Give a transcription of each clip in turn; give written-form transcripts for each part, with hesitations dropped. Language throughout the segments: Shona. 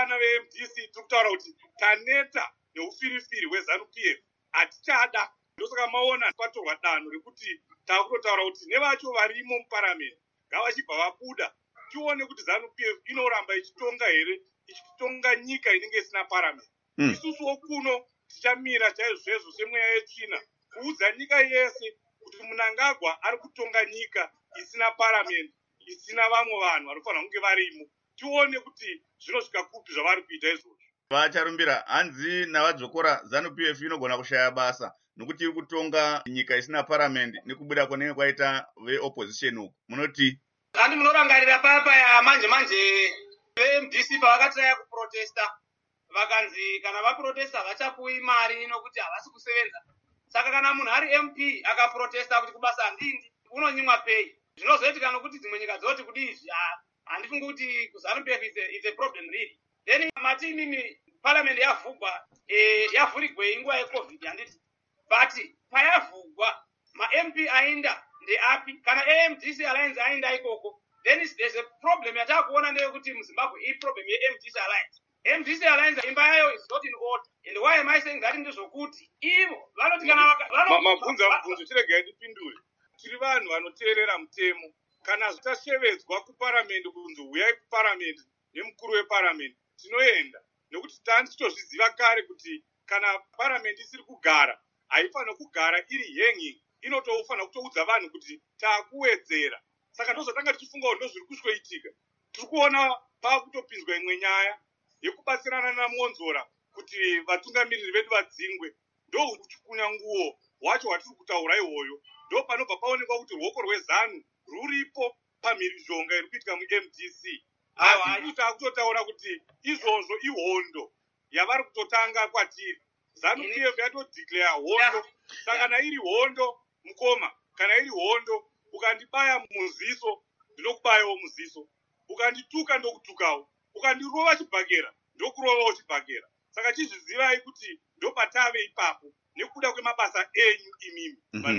vana veMDC tiri kutaura kuti taneta neufirifiri hweZANU-PF hatichada. Ndosaka maona patorwa danho rekuti takutotaura kuti nevacho varimo muparamende ngavachibva vabuda tione kuti ZANU-PF inoramba ichitonga here, ichitonga nyika inenge isina paramende. Isusuwo kuno tichamira chaizvezvo semweya yetsvina kuudza nyika yese kuti Mnangagwa ari kutonga nyika isina paramende, isina vamwe vanhu vanofanira kunge varimo. Tione kuti zvinosvika kupi zvavari kuita izvozvo. Vacharumbira hanzi navadzokora ZANU-PF inogona kushaya basa nokuti iri kutonga nyika isina paramende nekubuda kunenge kwaita veopposition uku. Munoti handi munorangarira paya manje veMDC pavakatsaya kuprotesta vakanzi kana vaprotesta vachapuwi mari nokuti havasi kusevenza. Saka kana munhu ari MP akaprotesta kuti kubasa handindi unonyimwa pei. Zvinozoitika nokuti dzimwe nyika dzoti kudi izvi handifungi kuti kuZANU-PF it's a problem really. Then mati mimi parliament yavhurwa yavhurigwe inguva yeCovid handiti. But payavhurwa ma-MP ainda ndeapi? Kana AMDC Alliance ainda ikoko, then there's a problem yatakuona ndeyekuti muZimbabwe i-problem ye-MDC Alliance. MDC Alliance imba yayo is not in order. And why am I saying that ndezvokuti ivo vanoti kana mabvunzo chiregai ndipindure. Tiri vanhu vanoteerera mutemo. Kana tashevedzwa kuparamende kunzi uyai kuparamende nemukuru weparamende tinoenda, nekuti tanditozviziva kare kuti kana paramende isiri kugara haifanira kugara iri hanging, inotofanira kutoudza vanhu kuti takuwedzera. Saka ndozvatanga tichifunga kuti ndozviri kushoitika. Tiri kuona pakutopinzwa imwe nyaya yekubatsirana naMonzora kuti vatungamiriri vedu vadzingwe. Ndo kuchikunya nguo wacho watiri kutaura ihoyo. Ndo panobva paonekwa kuti ruoko rweZANU ruripo pamhirizhonga iri kuitika muMDC. Asi takutotaura kuti izvozvo ihondo yavari kutotanga kwatiri. ZANU-PF yatodeclare hondo. Saka kana iri hondo mukoma, kana iri hondo ukandibaya muziso ndinokubayawo muziso, ukandituka ndokutukawo, ukandirova chibhakera ndokurovawo chibhakera. Saka chizvizivai kuti ndopatave ipapo nekuda kwemabasa enyu imimi vanhu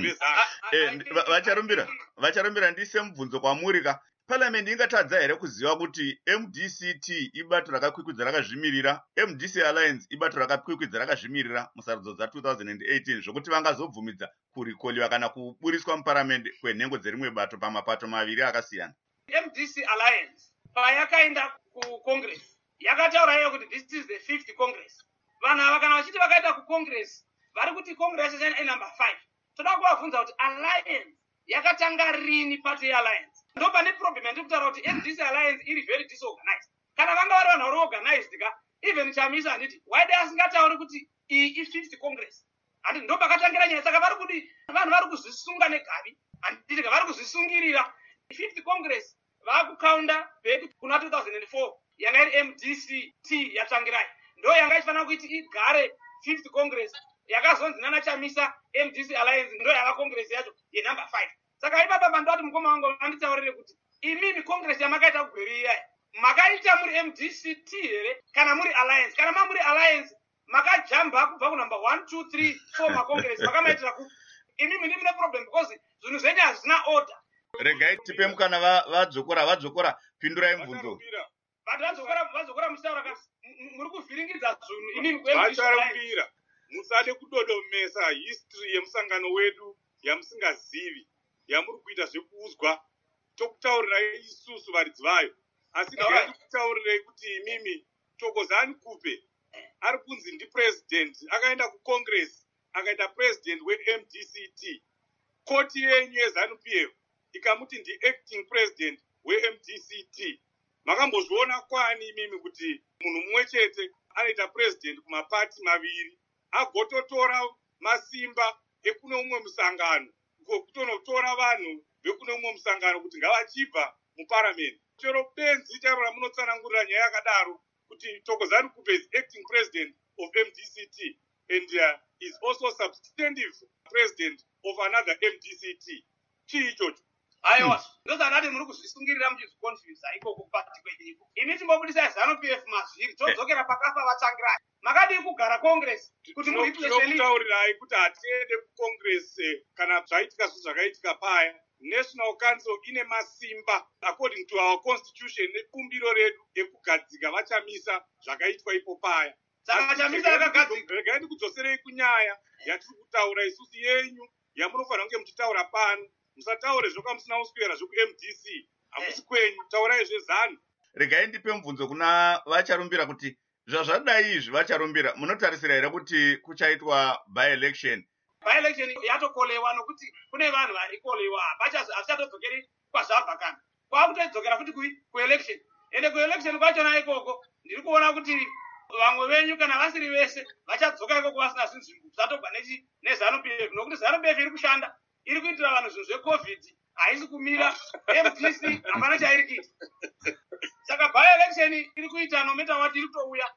vezANU. Vacharumbira ndise mubvunzo kwamurika. Parliament ingatadza here kuziva kuti MDCT ibato rakakwikwidzira rakazvimirira, MDC Alliance ibato rakakwikwidzira rakazvimirira musarudzo dza2018 zvokuti vangazobvumidza kurikoliwa kana kuburiswa muparamende kwenhengo dzerimwe bato pamapato maviri akasiyana. MDC Alliance payakaenda kuCongress yakataura iyo kuti this is the 5th Congress. Vanhu ava kana vachiti vakaenda kuCongress vari kuti Congress number 5. Toda kuvabvunza kuti Alliance yakatanga rini party yeAlliance? Ndo pane problem yandikutaura kuti MDC Alliance iri very disorganized. Kana vanga vari vanhu vari organized ka, even chamisa handiti why they asingatauri kuti iyi i5th Congress. Handiti ndo pakatangira nyaya. Saka vari kuti vanhu vari kuzvisunga negavi, handiti ka vari kuzvisungirira. 5th Congress vakukaunda back kuna 2004 yanga iri MDCT yatangirai. Ndo yanga ichifanira kuti igare 5th Congress yakazonzi nana chamisa MDC Alliance ndo yava Congress yacho yenumber 5. Saka ipapa pandoti mukoma wangu anditaurire kuti imimi Congress yamakaita kugweriyai makaita muri MDCT here kana muri Alliance. Kana mamuri Alliance makajamba kubva kunumber 1 2 3 4 maCongress makamaitira ku imimi ndimune problem because zvinhu zvenyu hazvina order. Regai tipe mukana vadzokora pindurai mubvunzo. Vanhu vadzokora muchitaura kasi muri kuvhiringidza zvinhu imimi vacharumbira. Musade kudodomesa history yemusangano wedu yamusingazivi, yamuri kuita zvekuudzwa. Tokutaurirai isusu varidzi vayo, asi ndikutaurirai kuti imimi Thokozani Kupe ari kunzi ndipresident, akaenda kuCongress akaita president weMDCT. Koti yenyu yeZANU-PF ikamuti ndi-acting president weMDCT. Makambozviona kwani imimi kuti munhu mumwe chete anoita president kumapati maviri, agototora masimba ekune umwe musangano kutonotora vanhu vekune umwe musangano kuti ngavachibva muparamende? Chero benzi charo ramunotsanangurira nyaya yakadaro kuti Thokozani Kupe is acting president of MDCT and is also substantive president of another MDCT. Chii ichocho? Aiwa, ndozvanati muri kuzvisungirira muchizvikonfyuza ikoko pakati kwenyiko. Imi timbobudisa ZANU-PF mazviri todzokera pakafa vatangirai. Makadii kugara Congress kuti mureplace tinokutaurirai kuti hatiende kucongress kana zvaitika zvakaitika paya. National Council ine masimba according to our constitution nebumbiro redu ekugadzika vachamisa zvakaitwa ipo paya. Saka chamisa yakagadzika. Regai ndikudzoserei kunyaya yatiri kutaura isusu yenyu yamunofanira kunge muchitaura pano. Musataure zvokamusina uswera zvokuMDC. Hakusi kwenyu, taurai zvezano. Regai ndipe mubvunzo kuna vacharumbira kuti zvazvadai izvi vacharumbira munotarisira here kuti kuchaitwa by-election? By-election yatokolewa nokuti kune vanhu varikolewa hazvichatodzokeri kwazvabva kana. Kwakutodzokera futi kuelection. Ende kuelection kwachona ikoko ndiri kuona kuti vamwe venyu kana vasiri vese vachadzoka ikoko vasina zvinhu zvatobva neZANU-PF nokuti ZANU-PF iri kushanda iri kuitira vanhu zvinhu zveCovid haisi kumira. MDC hapana chairi kuita. Saka by-election iri kuita no matter what iri kutouya